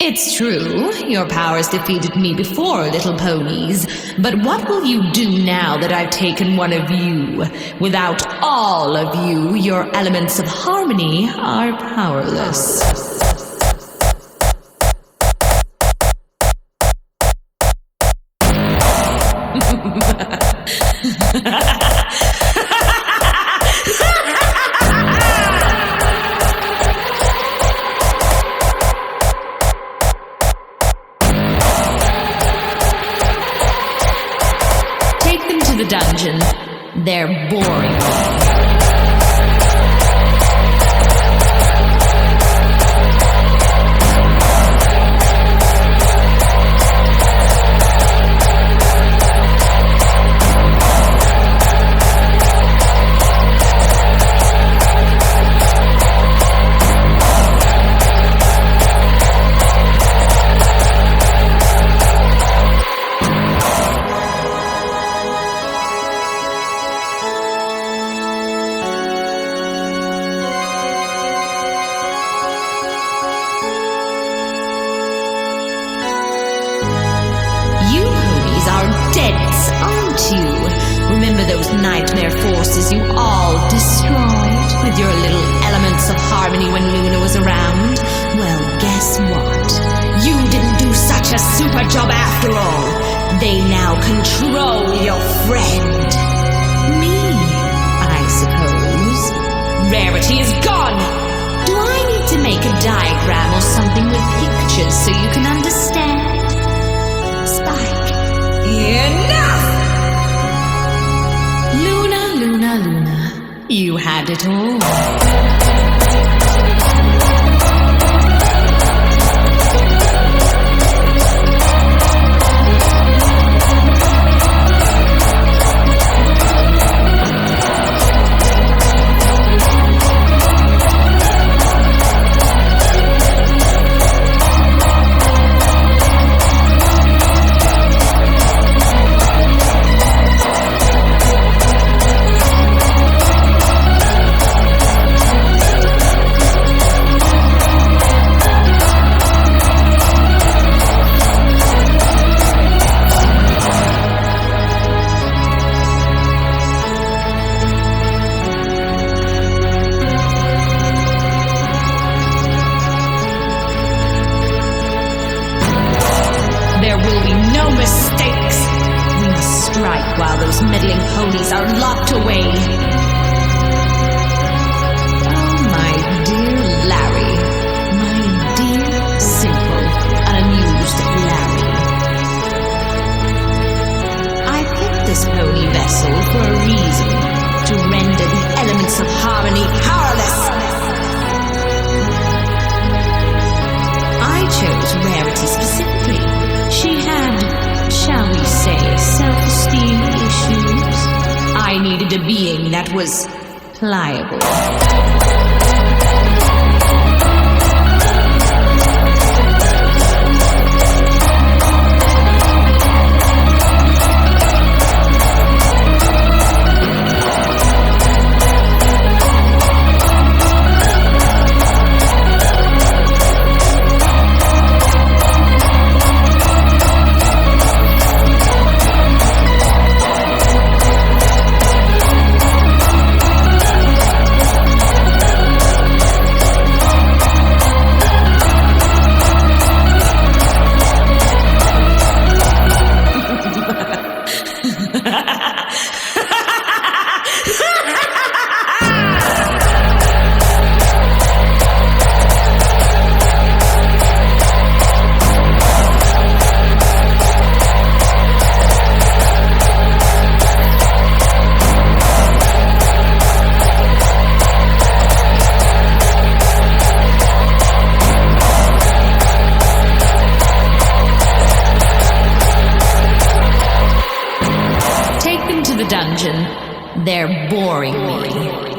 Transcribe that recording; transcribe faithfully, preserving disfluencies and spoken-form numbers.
It's true, your powers defeated me before, little ponies. But what will you do now that I've taken one of you? Without all of you, your elements of harmony are powerless. The dungeon. They're boring. Deads, aren't you? Remember those nightmare forces you all destroyed with your little elements of harmony when Luna was around? Well, guess what? You didn't do such a super job after all. They now control your friend. Me, I suppose. Rarity is gone. Do I need to make a diagram or something with pictures so you can understand? Spike. Enough! Luna, Luna, Luna, you had it all. There will be no mistakes. We must strike while those meddling ponies are locked away. Oh, my dear Larry. My dear, simple, unamused Larry. I picked this pony vessel for a reason. To render the elements of harmony powerless. I chose Rarity specifically. She had, shall we say, self-esteem issues. I needed a being that was pliable. Dungeon. They're boring me.